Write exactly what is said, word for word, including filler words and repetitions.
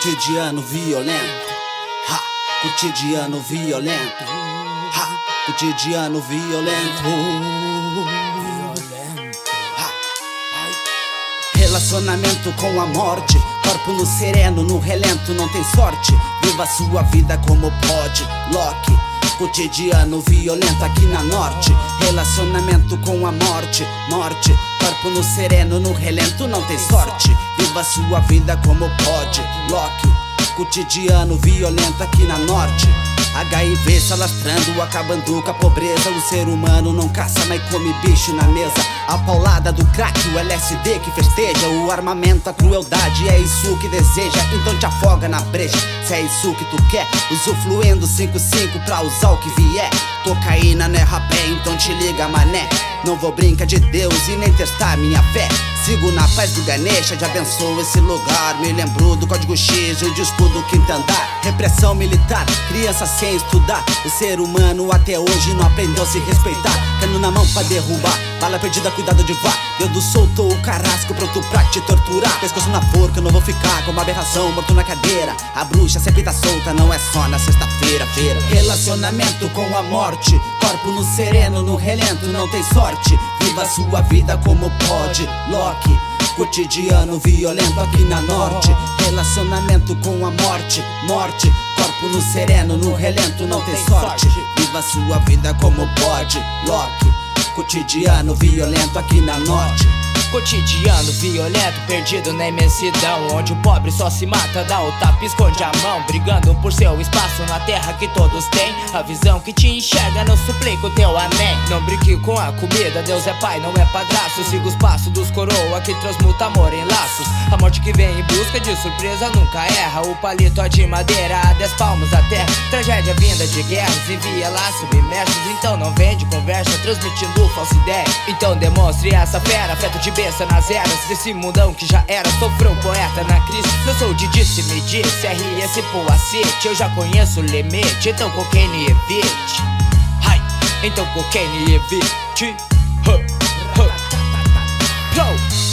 Cotidiano violento, ha, cotidiano violento, ha, cotidiano violento, ha. Relacionamento com a morte, corpo no sereno, no relento, não tem sorte. Viva sua vida como pode, Loki. Cotidiano violento aqui na norte. Relacionamento com a morte, morte. Corpo no sereno, no relento, não tem sorte. Viva sua vida como pode, Loki. Cotidiano violento aqui na norte. H I V se alastrando, acabando com a pobreza. O ser humano não caça, mas come bicho na mesa. A paulada do crack, o L S D que festeja. O armamento, a crueldade, é isso que deseja. Então te afoga na brecha, se é isso que tu quer. Usufruindo cinco cinco pra usar o que vier. Cocaína não é rapé, então te liga mané. Não vou brincar de Deus e nem testar minha fé. Sigo na paz do Ganesha, já abençoo esse lugar. Me lembro do código X e do escudo quinto andar. Repressão militar, criança sem estudar. O ser humano até hoje não aprendeu a se respeitar. Cano na mão pra derrubar, bala perdida, cuidado de vá. Dedo soltou o carrasco, pronto pra te torturar. Pescoço na forca, eu não vou ficar com uma aberração, morto na cadeira. A bruxa sempre tá solta, não é só na sexta-feira, feira. Relacionamento com a morte, corpo no sereno, no relento, não tem sorte. Viva sua vida como pode, Loki. Cotidiano violento aqui na norte. Relacionamento com a morte, morte. Corpo no sereno, no relento, não tem sorte. Viva sua vida como pode, Loki. Cotidiano violento aqui na norte. Cotidiano violento, perdido na imensidão, onde o pobre só se mata, dá o tapa, esconde a mão, brigando por seu espaço na terra que todos têm. A visão que te enxerga não suplica o teu amém. Não brinque com a comida, Deus é pai, não é padrasto. Siga os passos dos coroa que transmuta amor em laços. A morte que vem em busca de surpresa nunca erra. O palito é de madeira, a dez palmos a terra. Tragédia vinda de guerras, envia lá submersos. Então não vem de conversa, transmitindo falsa ideia. Então demonstre essa fera, afeto de pensa nas eras desse mundão que já era. Sofreu poeta na crise. Eu sou de disse, me disse, R S Poacete. Eu já conheço o limite, então cocaine evite. Ai, então cocaine evite. Huh, huh. Go.